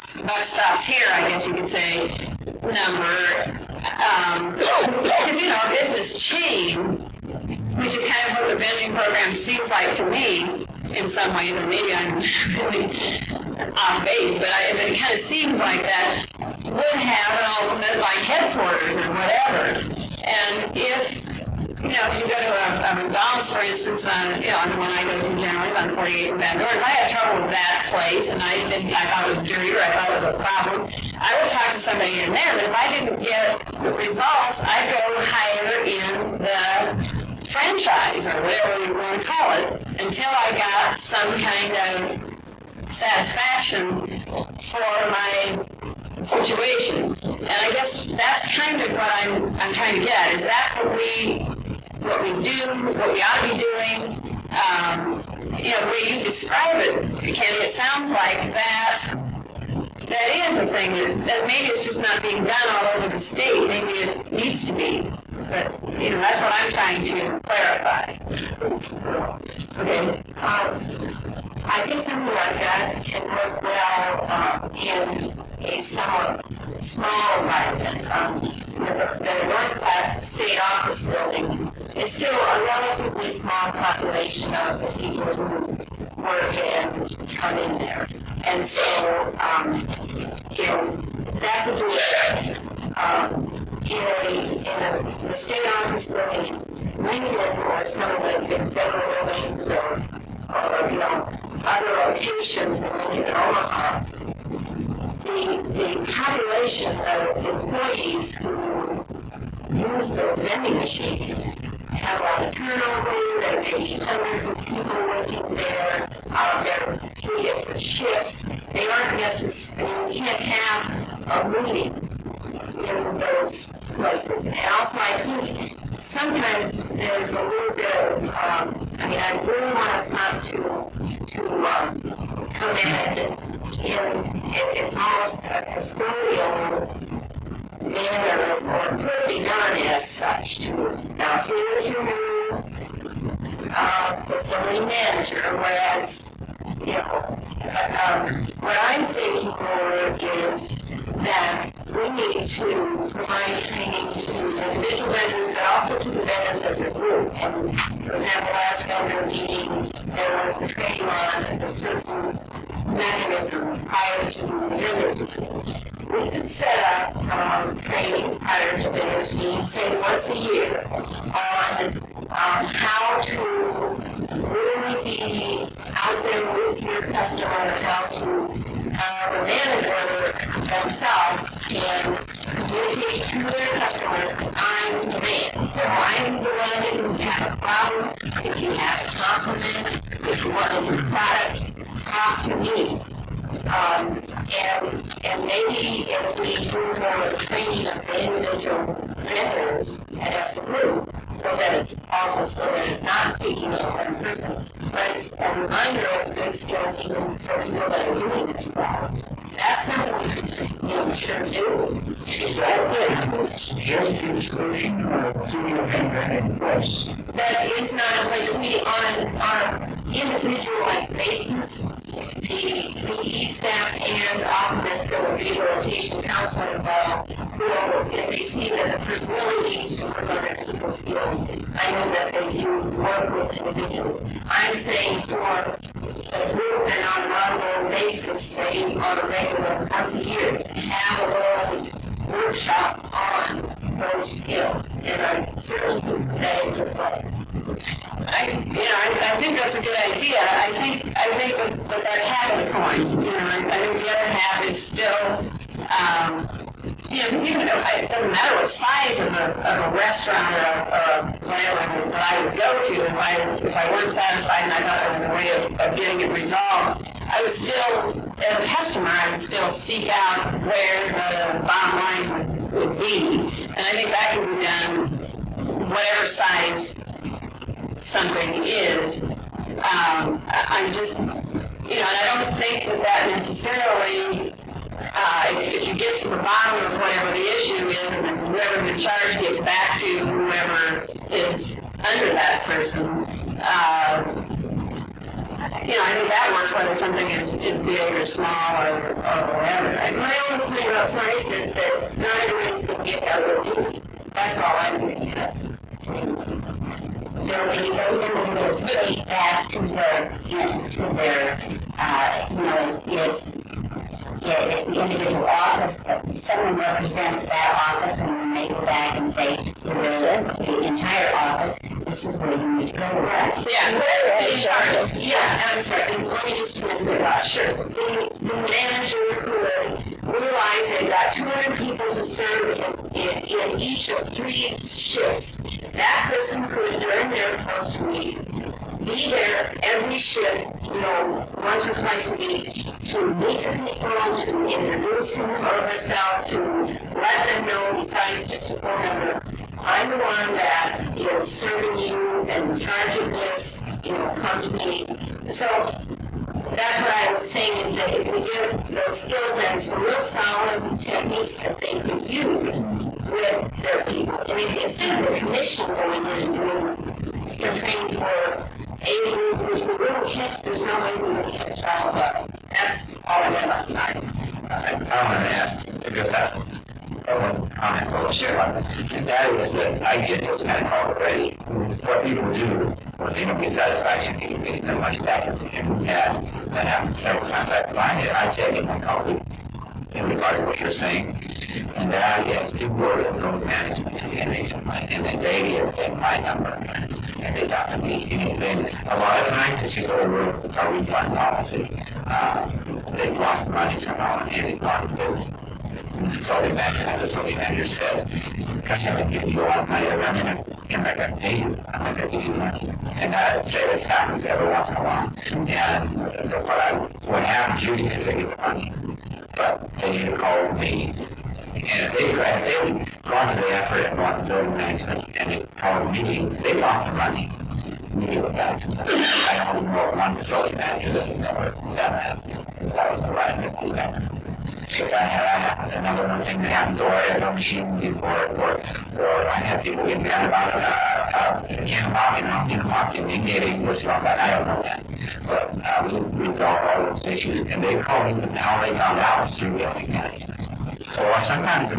buck stops here, I guess you could say, number. Because, a business chain, which is kind of what the vending program seems like to me in some ways, and maybe I'm really off base, but it kind of seems like that would have an ultimate, like, headquarters or whatever. And if you go to a McDonald's, for instance, the one I go to generally is on 48 and Van Dorn. If I had trouble with that place and I thought it was dirty or I thought it was a problem, I would talk to somebody in there. But if I didn't get the results, I'd go higher in the franchise or whatever you want to call it until I got some kind of satisfaction for my situation. And I guess that's kind of what I'm trying to get at. Is that what we do, what we ought to be doing? The way you describe it, Kenny, it sounds like that is a thing that maybe it's just not being done all over the state. Maybe it needs to be. But, that's what I'm trying to clarify. Okay. I think something like that can work well in a somewhat small environment. The North State Office building is still a relatively small population of the people who work and come in there. And so, that's a doable. In the State Office building, Lincoln or some of the federal buildings or other locations in Lincoln and Omaha, the population of employees who use those vending machines have a lot of turnover. There may be hundreds of people working there. There are 3 different shifts. They aren't necessarily, you can't have a meeting in those places. And also, I think sometimes there's a little bit of, I really want us not to come in it's almost a custodial manner, or could be done as such. Now, here's your new facility manager, whereas, what I'm thinking more is that we need to provide training to individual vendors, but also to the vendors as a group. And, for example, last vendor meeting, there was a training on a certain mechanism prior to the vendors meeting. We could set up training prior to vendors meeting, say once a year, on how to really be out there with your customer, how the manager themselves can communicate to their customers, I'm the man. I'm the one that you have a problem. If you have a compliment, if you want a new product, talk to me. And maybe if we do more training of the individual vendors and as a group, so that it's not picking on one person, but it's a reminder of good skills even for people that are doing this well. That's something we could, sure do. Is that a suggested solution, or do we have in place? That is not in place. We, on an individualized basis, the E-staff and often there's still a rehabilitation counselor involved will, if they see that the person really needs to work on their people skills, I know that they do work with individuals. I'm saying for a group and on an ongoing basis, say on a regular once a year, have a little workshop on those skills, and I certainly put that into place. I think that's a good idea. I think that that's half of the coin. I think the other half is still, because even though it doesn't matter what size of a restaurant or whatever that I would go to, if I weren't satisfied and I thought there was a way of getting it resolved, I would still, as a customer, I would still seek out where the bottom line would be. And I think that can be done whatever size something is. I'm just, and I don't think that necessarily, if you get to the bottom of whatever the issue is, and then whoever's in charge gets back to whoever is under that person, I think that works whether something is big or small or whatever. Right? My only point about size is that not everybody's going to get LED. That's all I'm getting at. There will be those individuals take back to their, it's the individual office, but someone represents that office, and then they go back and say to the entire office, this is where you need to go. Yeah, I'm sorry, and let me just finish the thought. Sure. The manager could realize they've got 200 people to serve in each of 3 shifts. That person could, during their first week, be there every shift, once or twice a week, to meet the people, to introduce him or herself, to let them know, besides just a phone number, I'm the one that is serving you and in charge of this, come to me. So that's what I was saying, is that if we give those skills and some real solid techniques that they can use with their people, and if instead of the commission going in and doing training for a group, which we really can't, there's no way we would catch all of that. That's all I meant about size. I want to ask, just that one comment for sure, and that is that I get those kind of calls already. What people do when they don't get satisfaction, people getting their money back, and that happens several times. I'd say I get one call in regards to what you're saying, and that is people go to the road management and then they get my number and they talk to me, and it's been a lot of times it's just over a refund policy. They've lost money somehow and they've gone to business. The facility manager says, gosh, I've been giving you a lot of money around here, I'm not going to pay you, I'm not going to give you money. And this happens every once in a while. And what happens usually is they get the money, but they need to call me. And if they've gone to the effort and gone to building management and they call a meeting, they lost their money. We give it back to them. I don't know one facility manager that has never done that. That was the right thing to do that. So that happens. Another one thing that happens, or if a machine or I have people get mad about and they get English from that. I don't know that. But we resolve all those issues, and they call me how they found out was through building management. Or sometimes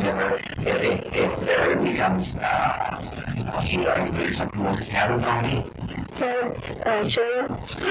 if there becomes heat argument, some people just have it on me. Chair,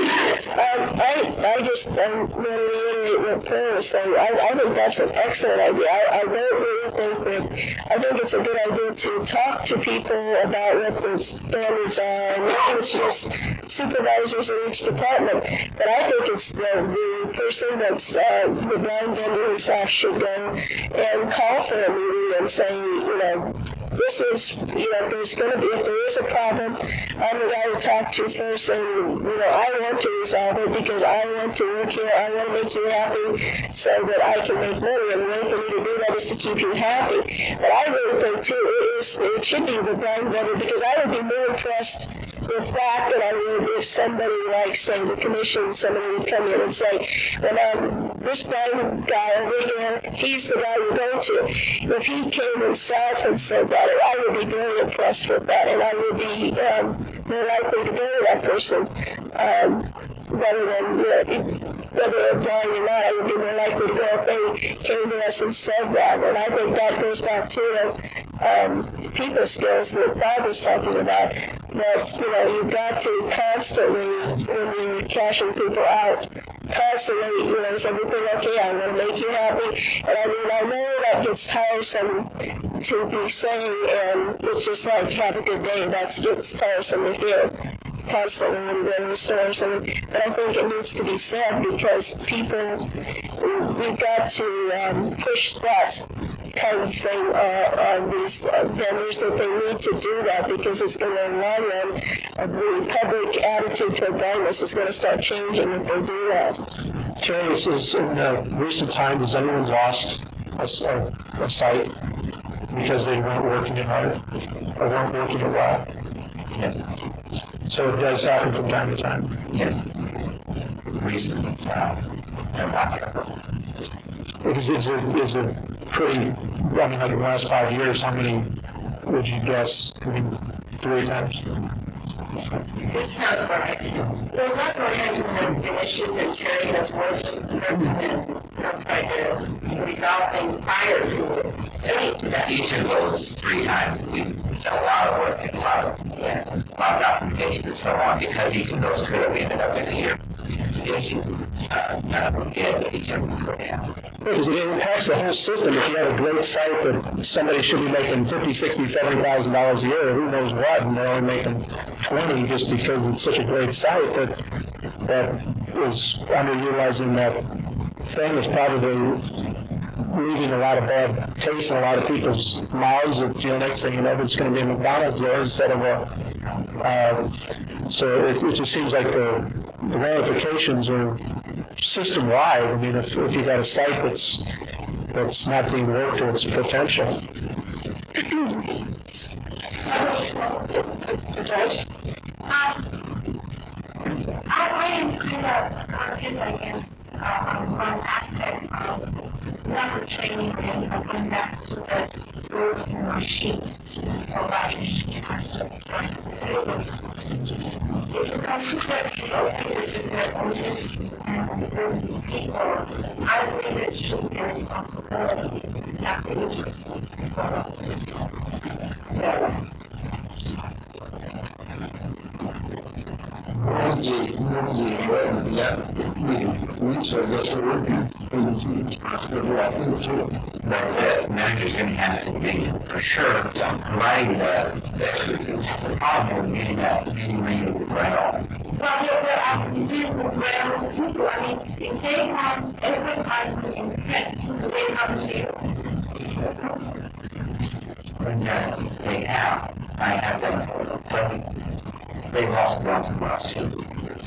I just want to reiterate what Pearl was saying. I think that's an excellent idea. I don't really think that, I think it's a good idea to talk to people about what the standards are, and it's just supervisors in each department. But I think it's the person that's the blind vendor himself should go and call for a meeting and say, this is, if there is a problem, I'm the guy to talk to first, and, I want to resolve it because I want to work here, I want to make you happy so that I can make money, and the way for me to do that is to keep you happy. But I really think, too, it should be the blind vendor, because I would be more impressed with that than I would if somebody like, say, the commission, somebody would come in and say, well, this blind guy over here, he's the guy you go to. If he came himself and said that, I would be very impressed with that, and I would be more likely to go to that person, rather than whether they're blind or not. I would be more likely to go if they came to us and said that. And I think that goes back to the people skills that Bob was talking about. That you've got to constantly, when you're cashing people out, constantly, is everything okay? I want to make you happy. And I know that gets tiresome to be saying, and it's just like, have a good day. That gets tiresome to hear constantly when you go to the stores. But I think it needs to be said, because people, we've got to push that kind of thing on these vendors, that they need to do that, because it's going to, in the long run, the public attitude toward blindness is going to start changing if they do that. Terry, in recent time, has anyone lost a site because they weren't working it hard or weren't working it well? Yes. So it does happen from time to time? Yes. Recently, Is it pretty, like in the last 5 years, how many would you guess? 3 times? It sounds about right. There's also the issues that Terry has worked with the president and tried to resolve things prior to that. Each of those 3 times, we've done a lot of work and a lot of documentation and so on, because each of those could have ended up in a year. The issue, none of them did, but each of them could have. Because it impacts the whole system. If you have a great site that somebody should be making $50,000, $60,000, $70,000 a year, who knows what, and they're only making 20 just because it's such a great site that is underutilizing that thing is probably leaving a lot of bad taste in a lot of people's mouths. That, next thing you know, it's going to be a McDonald's there instead of a. So it just seems like the ramifications are system-wide. I mean, if you got a site that's not being worked to its potential. Judge? I am kind of confused, I guess, on one aspect of not the training and going back to the rules and machines providing access to if you consider this is their owners and business people, I believe it should be a responsibility not the interest The manager's going to have to be, for sure, providing the problem of getting that meeting room right on. Well, there are different people. I mean, if they have advertisement in print, they come to you. And they have, I have them, but they've also done some else too.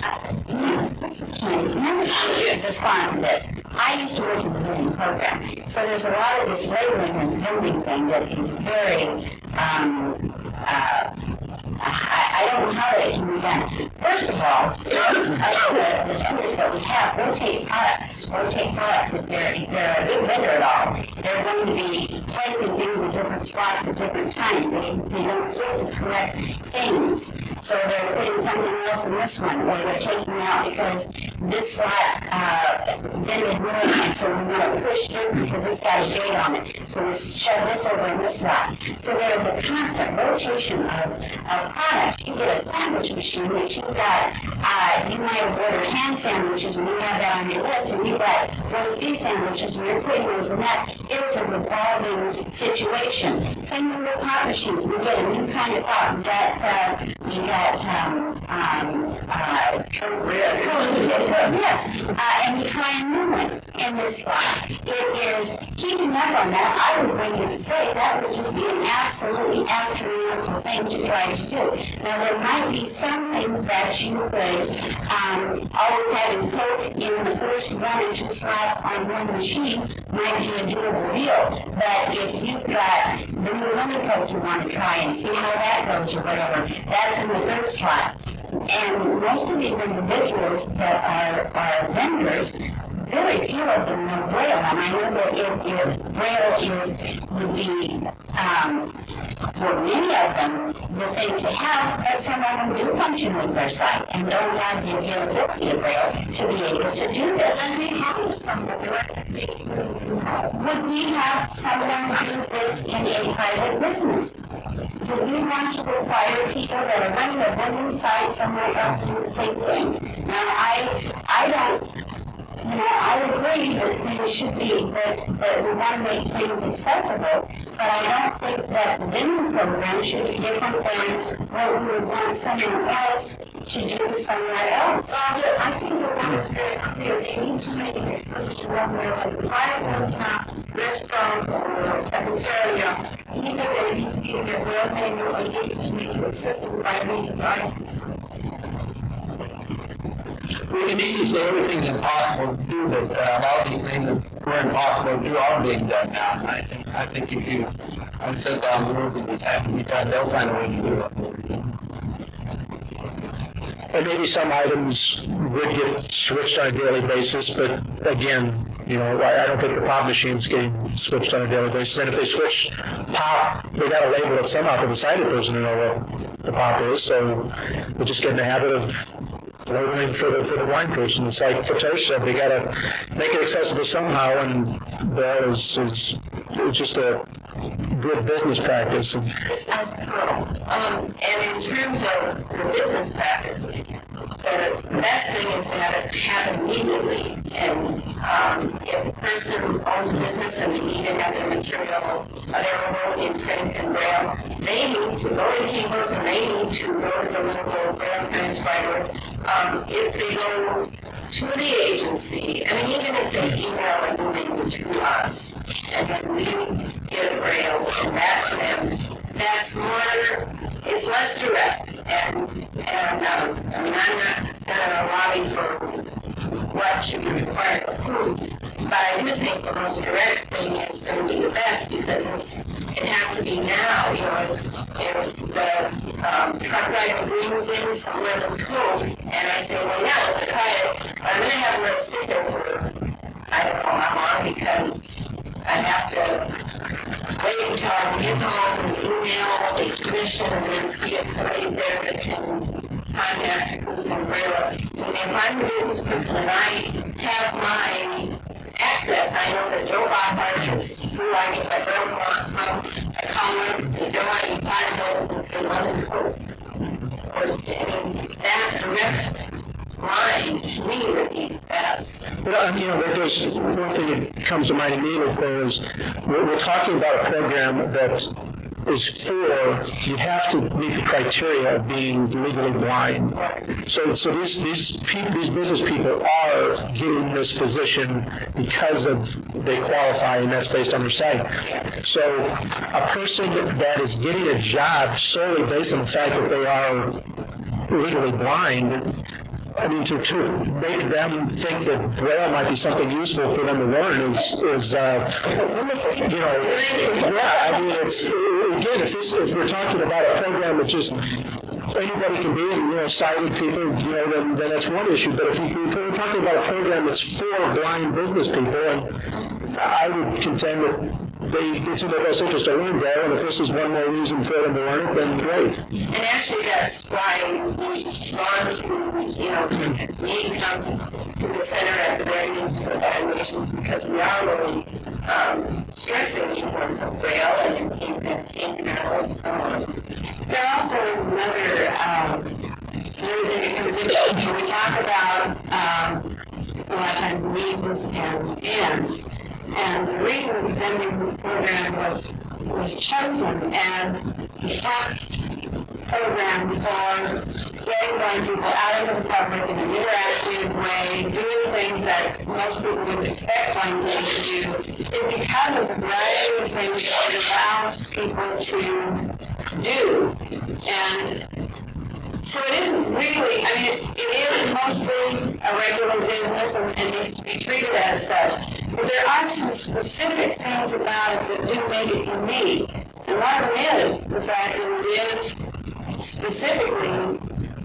Membership is fun with this. I used to work in the building program, so there's a lot of this labeling, this building thing that is very, I don't know how that can be done. First of all, the vendors that we have rotate products. If they're a big vendor at all, they're going to be placing things in different slots at different times. They don't get the correct things. So they're putting something else in this one, or they're taking out because this slot vended more, and so we want to push this because it's got a date on it. So we shove this over in this slot. So there's a constant rotation of products. You get a sandwich machine that you've got, you might have ordered ham sandwiches and you have that on your list, and you've got roast beef sandwiches and you're putting those in that. It's a revolving situation. Same with pot machines. We get a new kind of pot. We got yes, and you try a new one in this spot. It is keeping up on that. I would bring you to say that would just be an absolutely astronomical thing to try to do. Now, there might be some things that you could always having Coke in the first 1 or 2 slots on one machine might be a doable deal. But if you've got the new lemon Coke you want to try and see how that goes or whatever, that's in the 3rd slot. And most of these individuals that are vendors, very few of them know Braille. And I know that if Braille would be, for many of them, the thing to have, but some of them do function with their sight and don't have the availability of Braille to be able to do this. And we have someone Would we have someone do this in a private business? Do we want to require people that are running a vending site somewhere else to do the same thing? Now, I don't. I agree that things should be, that we want to make things accessible, but I don't think that the vending program should be different than what we would want someone else to do somewhere else. Well, I think the one is very clear. They need to make it accessible one way or the private restaurant or cafeteria. Either there needs to be a real menu or they need to make it accessible by making items. We need to say everything's impossible to do, but a lot of these things that were impossible to do are being done now. And I think if you set down the rules that this has to be done, they'll find a way to do it. And maybe some items would get switched on a daily basis, but again, I don't think the pop machine's getting switched on a daily basis. And if they switch pop, they got to label it somehow for the sighted person to know what the pop is. So we'll just get in the habit of labeling for the wine person. It's like Fatosh said, they got to make it accessible somehow, and that is just a good business practice. And in terms of the business practice, the best thing is to have it happen immediately. And if a person owns a business and they need to have their material available in print and braille, they need to go to Kinko's and they need to go to the local braille transcriber. If they go to the agency, I mean, even if they email a new language to us, and then we get a braille and back to them, that's more, it's less direct. And I mean, I'm not going to lobby for what should be required of who, but I do think the most direct thing is going to be the best, because it has to be now. You know, if the truck driver brings in somewhere to proof, and I say, well, yeah, let's try it, but I'm going to have to let it sit there for, I don't know how long, because I have to wait until I get home and email the commission and then see if somebody's there that can contact who's going to braille it. And if I'm a business person and I have my access, I know that Joe Bossart is who I get my braille from. I call him and say, Joe, I need 5 bills and say, London Code. I mean, that direct line to me would be best. Well, you know, there's one thing that comes to mind immediately is we're talking about a program that is for, you have to meet the criteria of being legally blind. So these business people are getting this position because they qualify, and that's based on their site. So a person that is getting a job solely based on the fact that they are legally blind, I mean, to make them think that Braille might be something useful for them to learn is you know, yeah, I mean, it's, again, if we're talking about a program that just anybody can be, you know, sighted people, you know, then that's one issue. But if we're talking about a program that's for blind business people, and I would contend that it's in their best interest to learn Braille, and if this is one more reason for them to learn it, then great. And actually, that's why we've gone to, you know, need to come to the center at the very least for evaluations, because we are really stressing the importance of Braille and panels and so on. There also is another thing that comes in. When we talk about a lot of times needs and ends. And the reason the vending program was chosen as the front program for getting blind people out into the public in an interactive way, doing things that most people wouldn't expect blind people to do, is because of the variety of things that it allows people to do. And so it isn't really, I mean, it is mostly a regular business and needs to be treated as such. But there are some specific things about it that do make it unique. And one of them is the fact that it is specifically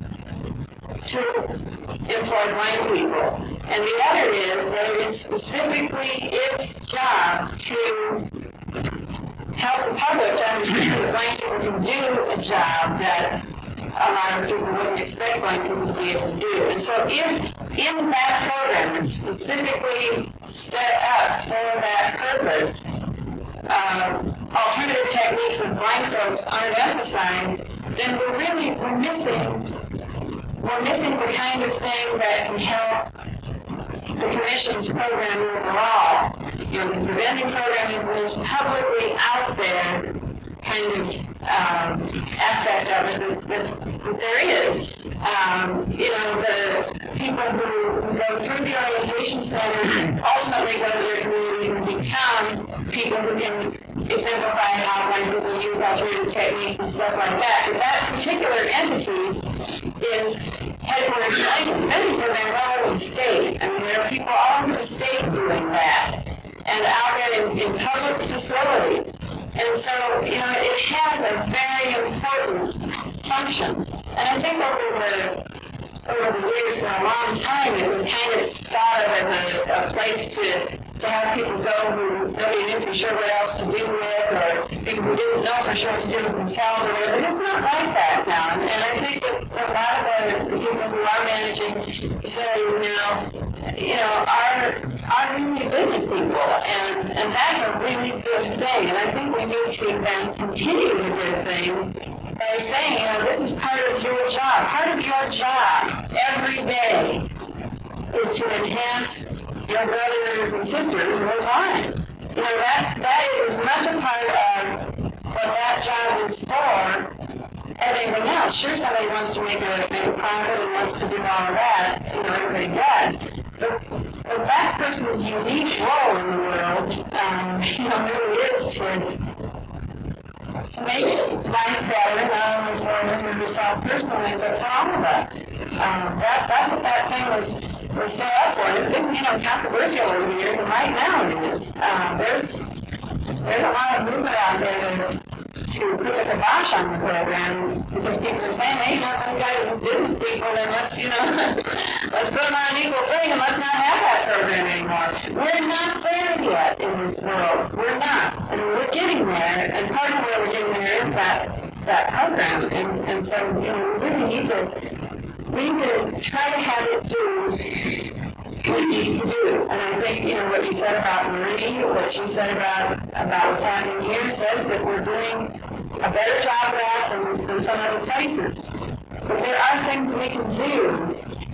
to employ blind people. And the other is that it is specifically its job to help the public to understand that blind people can do a job that a lot of people wouldn't expect blind people to be able to do. And so if in that program that's specifically set up for that purpose, alternative techniques of blind folks aren't emphasized, then we're missing the kind of thing that can help the Commission's program overall. You know, the vending program is the most publicly out there kind of aspect of it that there is. You know, the people who go through the orientation center ultimately go to their communities and become people who can exemplify how blind people use alternative techniques and stuff like that. But that particular entity is headquartered in the vending program all over the state. I mean, there are people all over the state doing that, and out there in public facilities. And so, you know, it has a very important function. And I think over over the years, for a long time, it was kind of thought of as a place to have people go who nobody knew for sure what else to do with, or people who didn't know for sure what to do with themselves, or whatever. It's not like that now. And I think that a lot of the people who are managing facilities now, are really business people, and that's a really good thing. And I think we need to then continue the good thing by saying, this is part of your job. Part of your job every day is to enhance your brothers and sisters' lives. That is as much a part of what that job is for as anything else. Sure, somebody wants to make a profit and wants to do all of that. Everybody does. But that person's unique role in the world, really is to make life better, not only for him or herself personally, but for all of us. That's what that thing was set up for. It's been, controversial over the years, and right now it is. There's a lot of movement out there to put the kibosh on the program, because people are saying, hey, those guys are business people, then let's put them on an equal thing and let's not have that program anymore. We're not there yet in this world. We're not. We're getting there, and part of where we're getting there is that program. And so, we really need to try to have it do what it needs to do. And I think, what you said about Marie, what you said about what's happening here says that we're doing a better job of that than some other places. But there are things we can do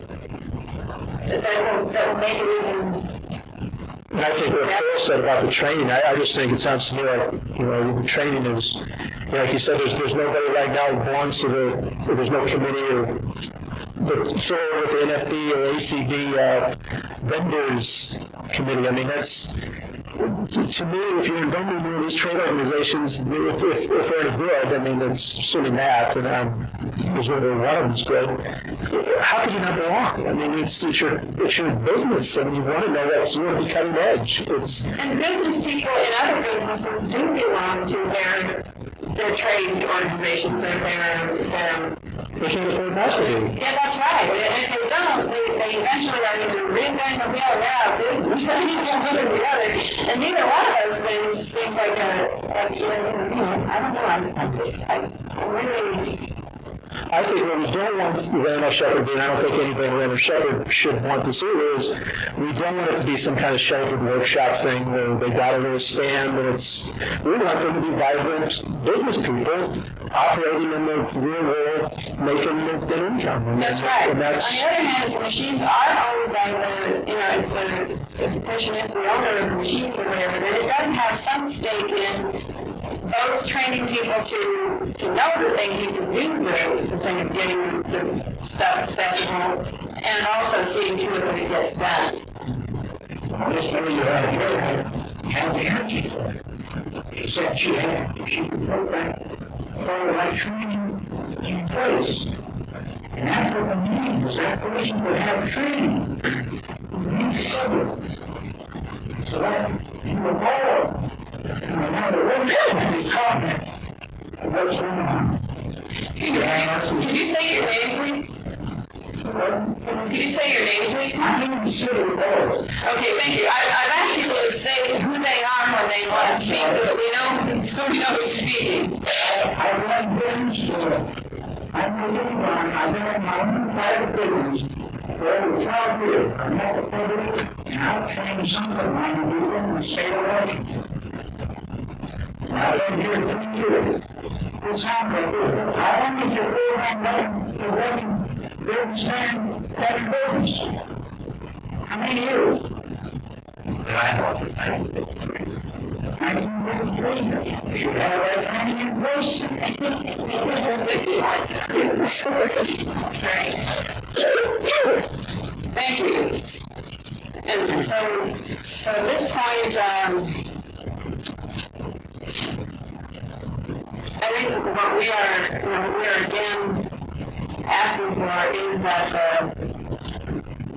that will make it even. And I think what Phil said about the training, I just think it sounds to me like, the training is, like you said, there's nobody right now who belongs to there's no committee or sort of with the NFB or ACB vendors committee. I mean, that's, to me, if you're in vendor these trade organizations, if they're any good, I mean, it's assuming that, and there's whether one of them's good, how could you not belong? I mean, it's your business, and you want to know that you want to be cutting edge. And business people in other businesses do belong to their trade organizations or their they can't afford not to do. Yeah, that's right. And if they don't, they eventually are either reinventing the wheel or out of business, one or the other. And neither one of those things seems like I don't know. I'm really. I think what we don't want Randall Shepherd doing, I don't think anybody in Randall Shepherd should want to see it, is we don't want it to be some kind of sheltered workshop thing where they got a little stand, and we want them to be vibrant business people operating in the real world, making an income. That's right. On the other hand, if the machines are owned by if the person is the owner of the machines or whatever, then it does have some stake in both training people to know that they need to do the thing of getting the stuff accessible, and also seeing to it that it gets done. This lady right here had the energy for it. She said she could program for like training in place. And that's what the meaning was. That person would have training. So that you were bored. And now the rest is talking. What's going on? Can you say your name, please? Can you say your name, please? I'm in the city of Boris. Okay, thank you. I've asked people to say who they are when they want to speak, so that we know who's speaking. I run business. I'm a little one. I've been in my own private business for over 12 years. I'm at the public, and I've trained some of my people in the state of Washington. I've been here 3 years. It's happening. I only get the working businessman having business. How many years? I know it's 1953. 1953. You should have that training in place. Thank you. And so at this point, I think what we are again asking for is that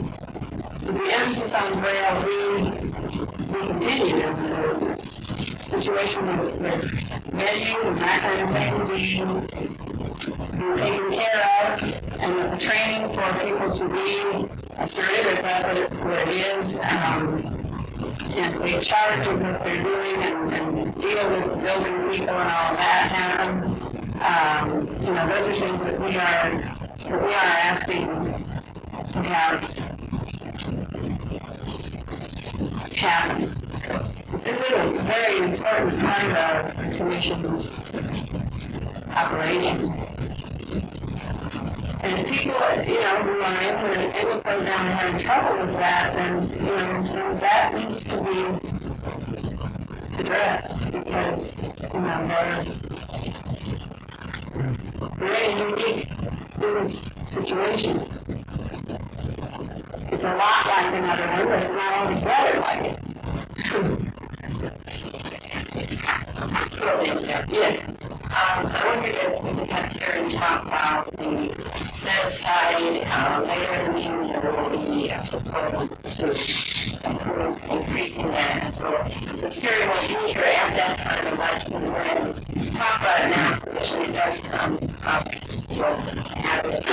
the emphasis on Braille be continued in the business. situation with venues and that kind of thing being taken care of, and the training for people to be assertive, if that's what it is, and be in charge of what they're doing and deal with the building people and all of that. Those are things that we are asking to have happen. This is a very important part of the Commission's operation. And if people, who are in the program and having trouble with that, then, that needs to be addressed because, they're in a unique business situation. It's a lot like another one, but it's not altogether like it. Yes. I wondered if we could have Terry talk about the set aside later in the meeting that will be a proposal to approve increasing that. And so since Terry won't be here at that time, I'd like to go ahead and talk about it now so that when it does come up, we'll have it.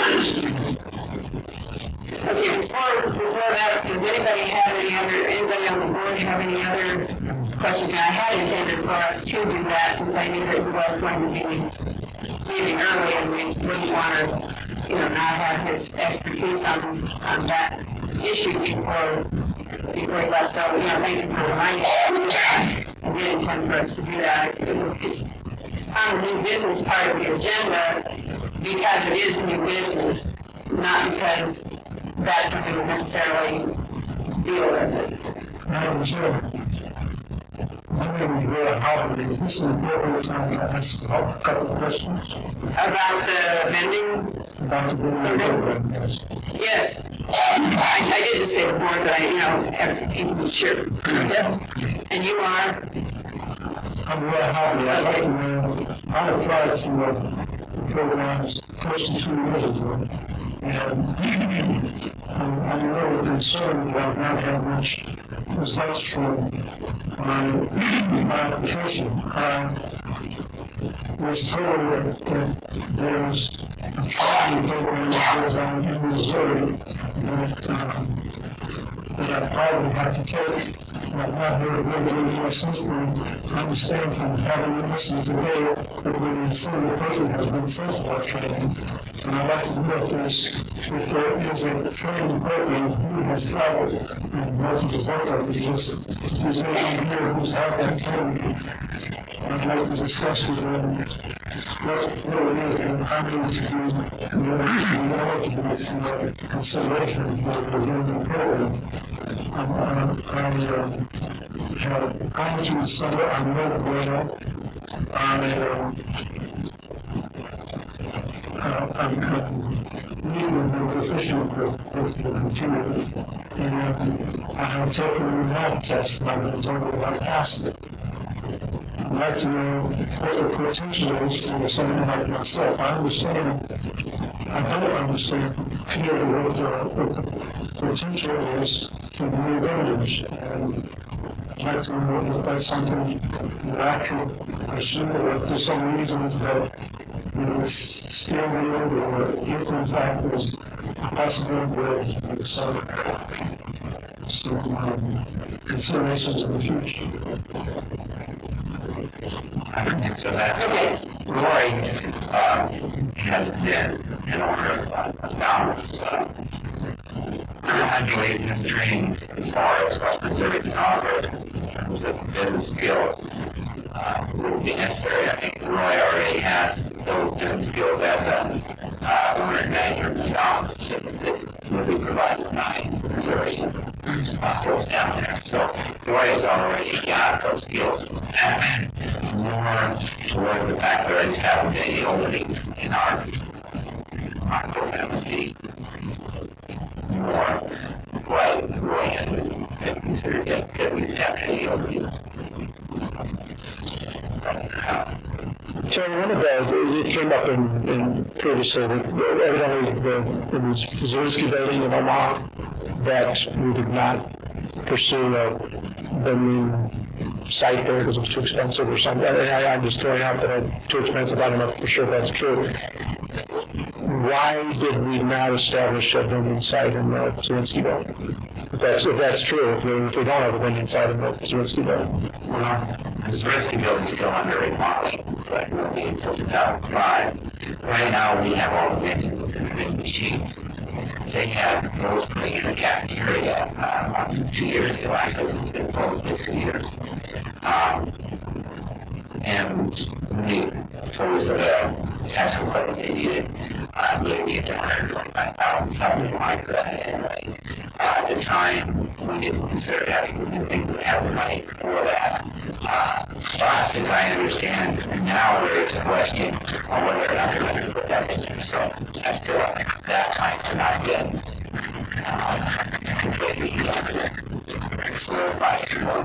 Okay, before that, does anybody on the board have any other questions? And I had intended for us to do that since I knew that he was going to be leaving early and we wouldn't want to, not have his expertise on that issue before he left. So, thank you for reminding us. I did intend for us to do that. It's on the new business part of the agenda because it is new business, not because that's something we necessarily deal with it. Madam Chair, my name is Ray Howard. Is this an appropriate time to ask a couple of questions? About the vending? About the building program, yes. Yes. I did just say the board, but people sure. And you are? I'm Ray Howard. I'd like to know, I applied for the programs close to 2 years ago. And I'm a little concerned about not having much results from my application. I was told that there was a training program that goes on in Missouri that I probably have to take. And I've not heard a good deal since then. I understand from having listened today that when the city person has been since that training. And I'd like to know if there is a training program who has held and what the result of it is. If there's anyone here who's had that training, I'd like to discuss with them what it is and how many to do and whether to be eligible for consideration for the vending program. I have gone to some, I know where I'm legally proficient with the computer, and I have taken a math test, and I've been told that I passed it. I'd like to know what the potential is for someone like myself. I don't understand clearly what the potential is for the new vendors, and I'd like to know if that's something that I could pursue, or if there's some reasons that it's still needed, or if in fact there's a possibility of some considerations in the future. I don't think so. Roy has been an owner of balance. I believe his training as far as West Missouri can offer in terms of business skills would be necessary. I think Roy already has those business skills as a owner and manager of balance that will be provided by Missouri folks down there. So Roy has already got those skills. More toward the fact that there just haven't been any openings in our program would be more what Roy has been considered that we've had any openings. Terry, one of it came up in previously, evidently in the Zielinski building in Omaha, that we did not pursue the new site there because it was too expensive or something. I'm just throwing out that it's too expensive. I don't know for sure if that's true. Why did we not establish a vending site in the Zawinski building? If that's true, if we don't have a vending site in the Zawinski building. Well, the Zawinski building is still under remodeling, but it will be until 2005. Right now, we have all the vending booths and the vending machines. They have those putting in the cafeteria about 2 years ago. Actually, it's been closed for 2 years. And we told us that the tax equipment they needed, I believe we had $125,000, something like that anyway. At the time, we didn't consider having, we didn't think we would have the money for that. But as I understand, now there is a question on whether or not they're going to put that in there. So I still, that time has not been completely solidified.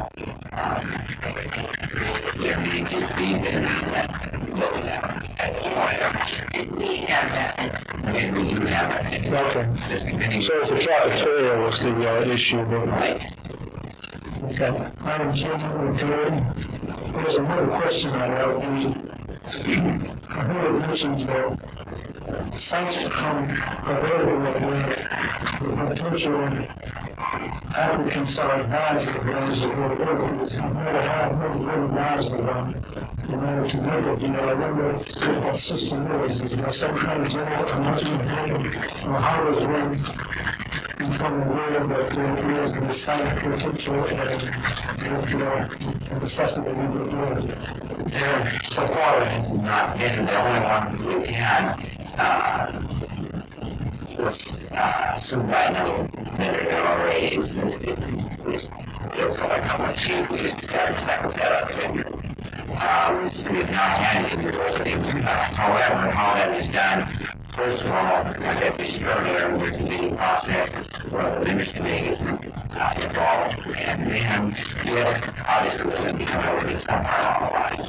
There may be in that building at this point. We have that. And we do have that. Okay. So it's the cafeteria was the issue, but Right. okay. Madam Chairman, there's another question I have. I heard it mentioned that sites become available where the potential applicants are advised of those that will work with this. I've never really advised of them in order to make it. I wonder what that system is. Is there some kind of general announcement or how is one become aware that there is a site potential and if the necessity to do it? There, so far, it has not been. The only one we've had was assumed by another vendor that already existed. Which there was like how much we just established that with that other vendor. So we have not had any of those things. However, how that is done, first of all, like I mentioned earlier, there's a bidding process where the vendors committee is involved. And then, obviously, we're going to be coming over to some part along the line.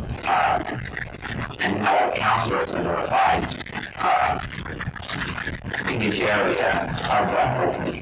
And now the councilors are notified in each area of that opening.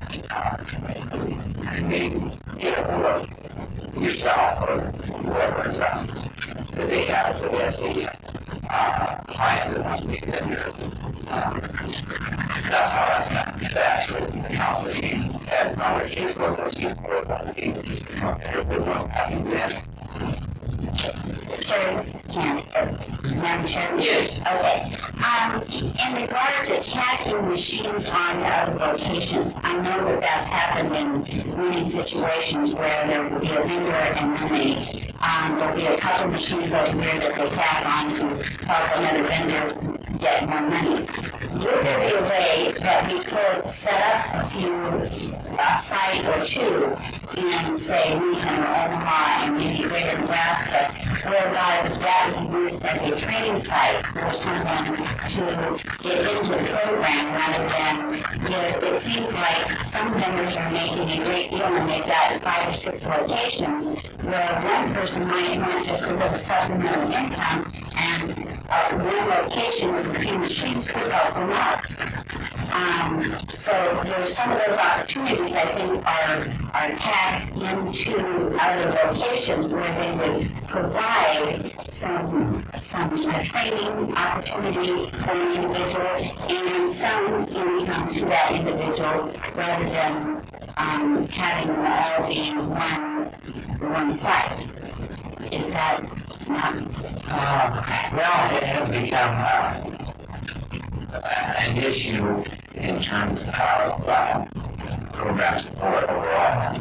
And they get a hold of yourself or whoever is that they have. So that's a client that wants to be a vendor. That's how that's done. Actually, the council has knowledge case where those people are going to be having them. Chair, this is Janet. Madam Chair? Yes. Okay. In regard to tagging machines on other locations, I know that that's happened in many situations where there will be a vendor and then there'll be a couple machines over here that they tag on to help another vendor get more money. Would there be a way that we could set up a site or two in, say, Lincoln or Omaha and maybe Greater Nebraska, whereby that would be used as a training site for someone to get into the program rather than, it seems like some vendors are making a great deal and they've got 5 or 6 locations where one person might want just a little supplemental income and one location with a few machines could help them out. So there's some of those opportunities I think are tagged into other locations where they would provide some training opportunity for an individual and some income to that individual rather than having them all be one site. Is that not? Well, it has become an issue in terms of program support overall.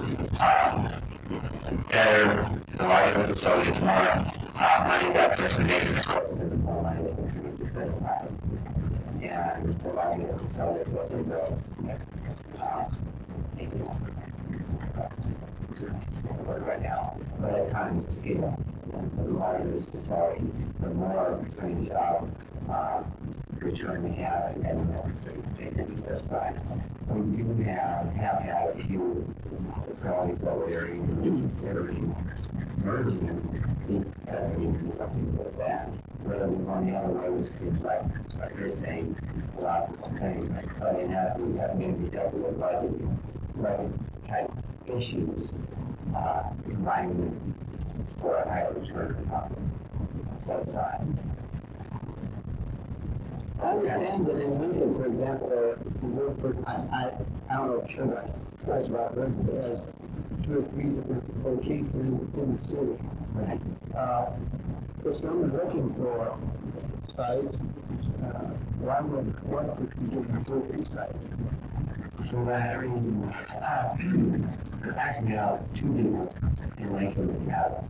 Better, the larger the facility, the more money that person makes, the more money they contribute to set aside. And the larger the facility, what they build, right now, but at times the scale, the larger this facility, the more percentage of return we have and the more percentage they can be set aside. We do have had a few facilities that we're even considering merging and think that we need to do something with that. Whether we're going the other way, which seems like you're saying, a lot of people think, but it has to be dealt with budget type issues, combining them for a higher return set aside. I understand that in Lincoln, for example, the work for, I don't know, sure that guys about this, but it has 2 or 3 different locations within the city. Right. If someone's looking for sites, why would you give them 2 or 3 sites? So that reason, actually, we have 2 different, in Lakewood, we have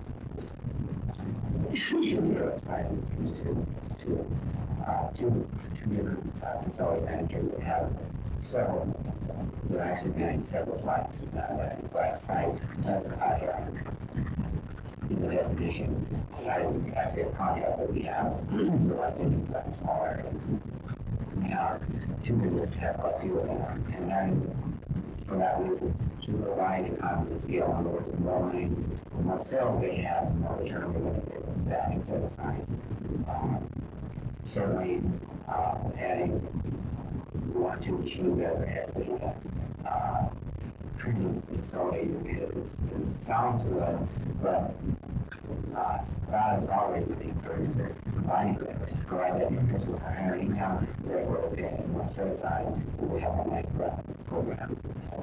2 different facility managers that have several, they're actually managing several sites. That site, that's in the definition, site is actually a contract that we have, selected that small area. We have 2 businesses have a few of them, and that is for that reason, to provide economies of scale on board the more money, the more sales they have, the more return we're going to get that and set aside. Certainly, adding 1 or 2 machines as a treating facility it sounds good, but that is always the encouragement of combining things to provide that interest with higher income, therefore we're paying more set aside, we have a nice program.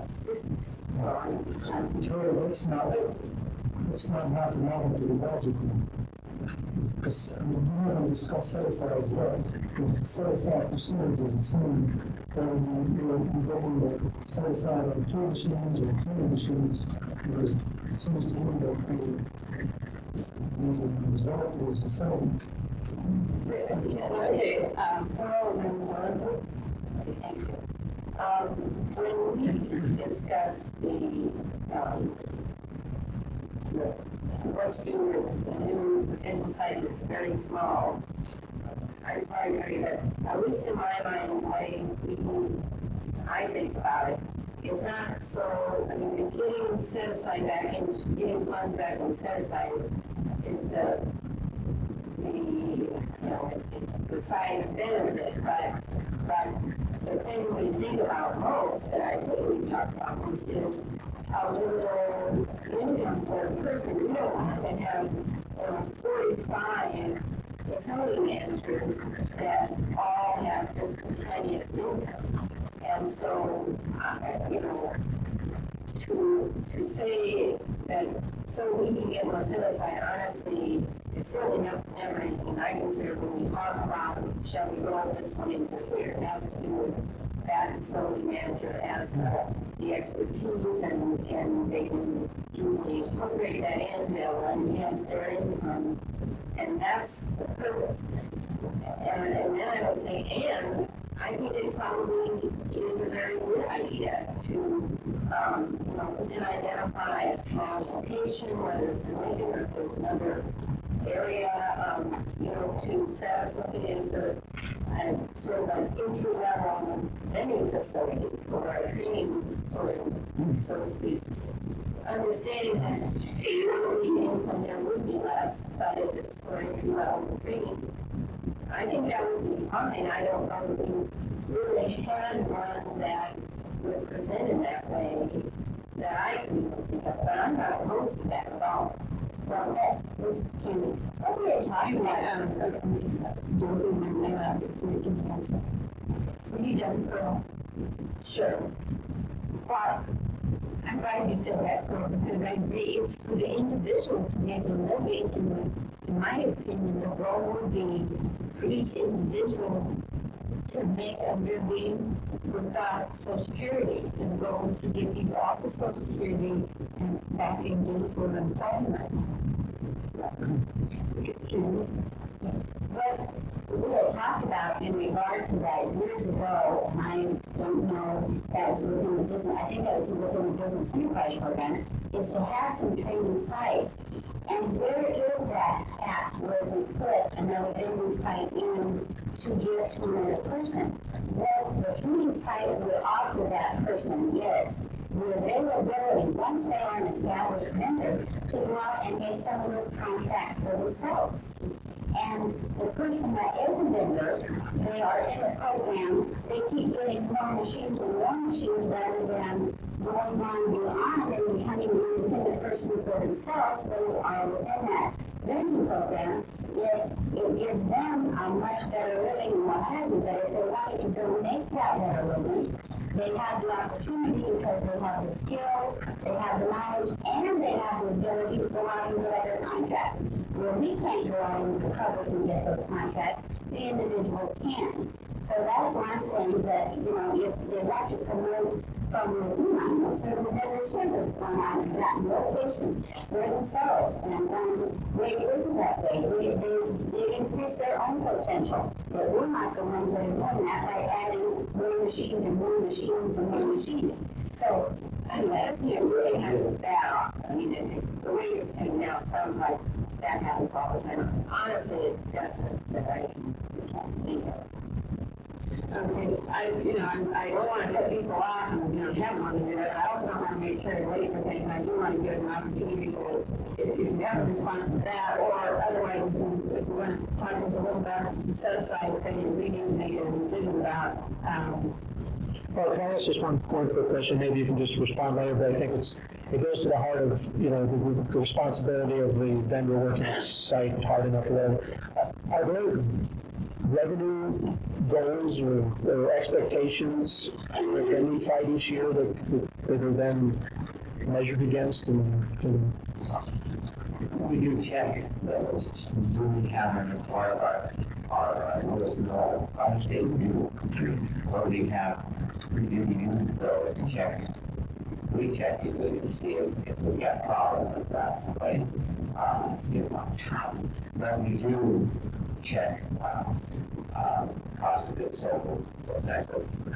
Sure, it's not mathematically logical. Because when we discuss set aside as well, the set aside percentage is the same, whether you're going to set aside on 2 machines or 20 machines, because it seems to me that the result is the same. Okay, thank you. When we discuss what to do with the new engine site that's very small, I'm sorry, Mary, but at least in my mind, the way I think about it, it's not so, I mean, getting set aside back and getting funds back and set aside is the side benefit, but the thing we think about most, and I think we talk about most, is how little income for a person. We don't want to have 45 facility managers that all have just the tiniest income. And so, to say that so we can get more set aside, honestly, it's certainly never anything I consider when we talk about, shall we roll this one into here, it has to do with that facility manager has the expertise and they can easily incorporate that in, they'll enhance their income, and that's the purpose. And then I would say, and I think it probably is a very good idea to, then identify a small location, whether it's in Lincoln or if there's another area, to set up something as a sort of an entry-level vending facility for a training sort of, so to speak. Understanding that the income there would be less, but if it's for entry-level training, I think that would be fine. I don't know if we really had one that would present in that way that I can think of, but I'm not opposed to that at all. Well, this is Kimmy. What we were talking about, were you done, Pearl? Sure. Well, I'm glad you said that, Pearl, because I agree it's for the individual to make a living, and in my opinion, the role would be for each individual to make a living without Social Security. And the goal is to get people off of Social Security and back into full employment. But we had talked about in regard to that years ago, and I don't know if that was within the business, I think that was within the business enterprise program, is to have some training sites. And where is that at where we put another vending site in to give to another person? Well, the training site would offer that person is the availability, once they are an established vendor, to go out and make some of those contracts for themselves. And the person that is a vendor, they are in the program, they keep getting more machines rather than going on beyond and becoming an independent person for themselves. They are within that vending program. It gives them a much better living and what have you, but if they wanted to donate that better living, they have the opportunity because they have the skills, they have the knowledge, and they have the ability to go out and get their contracts. Where we can't go out into the public and get those contracts, the individual can. So that's why I'm saying that, if they want to promote from within, certainly vendors should have gone out and gotten locations for themselves and made things that way. They increase their own potential. But we're not the ones that are doing that by adding more machines and more machines and more machines. So, anyway, really handles that off. I mean, the way it's taken now sounds like that happens all the time. Honestly, it doesn't, but I can't think of it. Okay, I don't want to cut people off and, have one to do it. I also don't want to make sure you're late for things. I do want to give an opportunity to, if you have a response to that, or otherwise, if you want to talk to us a little about set aside the thing and we need to make a decision about, Well, can I ask just one quick question? Maybe you can just respond later, but I think it goes to the heart of, the responsibility of the vendor working the site hard enough or whatever. Are there revenue goals or expectations for any site each year that are then measured against and We do check those. We have them as part of our overall project we do. Where we have reviewed those and check. We check it to see if we got problems with that, somebody skips on top. But we do check cost of goods sold, those types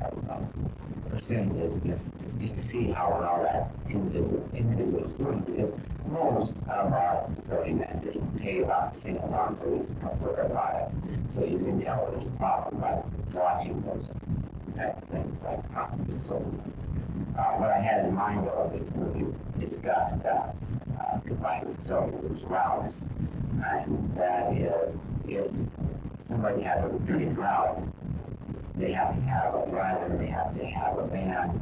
of percentages, just to see how well that individual is doing. Because most of our facility managers pay about the same amount for their products. So you can tell there's a problem by watching those type of things like cost of goods sold. What I had in mind though, when we discussed combining facilities routes, and that is if somebody has a retreat route, they have to have a driver, they have to have a van,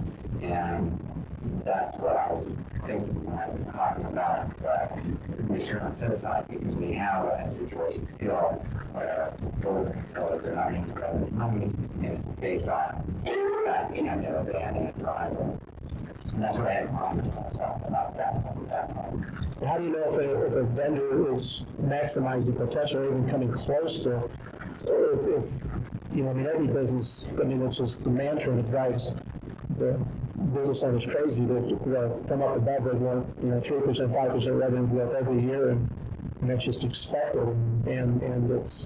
and that's what I was thinking when I was talking about return on set aside, because we have a situation still where those facilities are not incredible money, and it's based on that you have to have a van and a driver. And that's what I had commented about that part. how do you know if a vendor is maximizing potential or even coming close to, if every business, it's just the mantra that drives the business owners crazy to come up above it, 3%, 5% revenue growth every year, and that's just expected, and it's,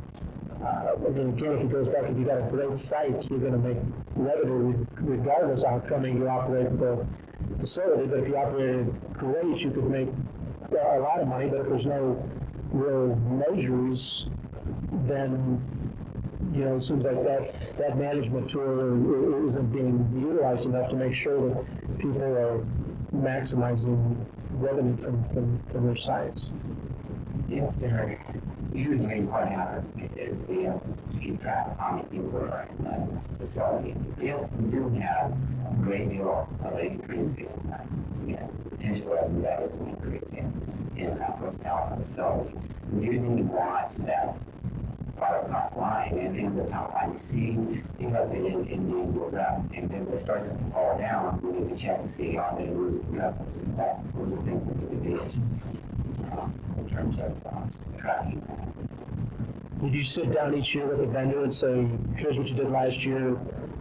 again, if it goes back, if you got a great site, you're going to make revenue regardless of how coming you operate the facility. But if you operated great, you could make a lot of money. But if there's no real measures, then it seems like that management tool isn't being utilized enough to make sure that people are maximizing revenue from their sites. If they're usually what happens is we have to keep track of how many people are in the facility. If we do have a great deal of an increase in potential revenue, that is an increase in personnel in the facility, we do need to watch that product top line, and in the top line, see if it indeed goes up, and then if it starts to fall down, we need to check and see are they losing customers. And that's one of the things that we do in terms of tracking. Would you sit down each year with a vendor and say, here's what you did last year,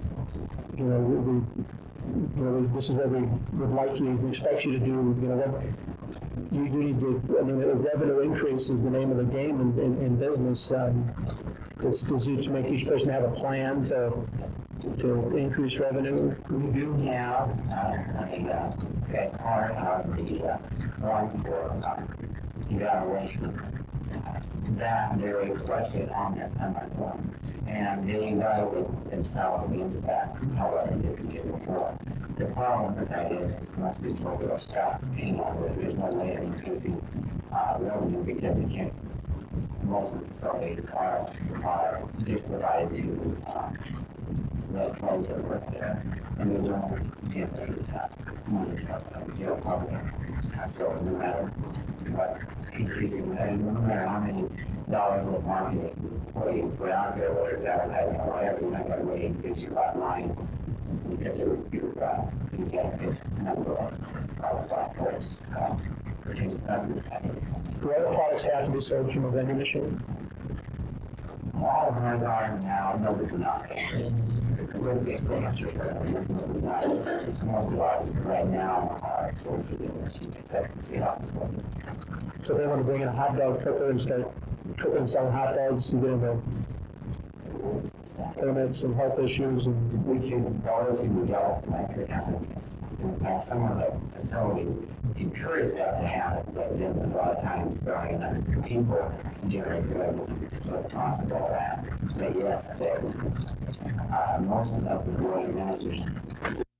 this is what we would like you, we expect you to do, what you need to, a revenue increase is the name of the game in business. Does to make each person have a plan to increase revenue? We do have as part of the form for evaluation, that there is question on that form, and they evaluate themselves against that, however they can get before. The problem with that is it must be smoke or stop. There's no way of increasing revenue because it can't most of the facilities are just provided to the employees that work there, and they don't generate money from jail public. So no matter what increasing, and no matter how many dollars of marketing what you put out there, whether it's advertising or whatever, you're not going to really increase your bottom line because you get a good number of black folks purchasing customers. Do all the products have to be sold from a vending machine? All of ours are now, no, we do not. A little bit of answer, but no, we do not. Most of ours right now are sold through the machine, except the state office. So if they want to bring in a hot dog cooker and start cooking and selling hot dogs, you get into permits and health issues and. We can, all those can be developed like the companies. In fact, some of the facilities encourage that to happen, but then a lot of times throwing enough people to generate the revenue as possible for that. But yes, most of the board managers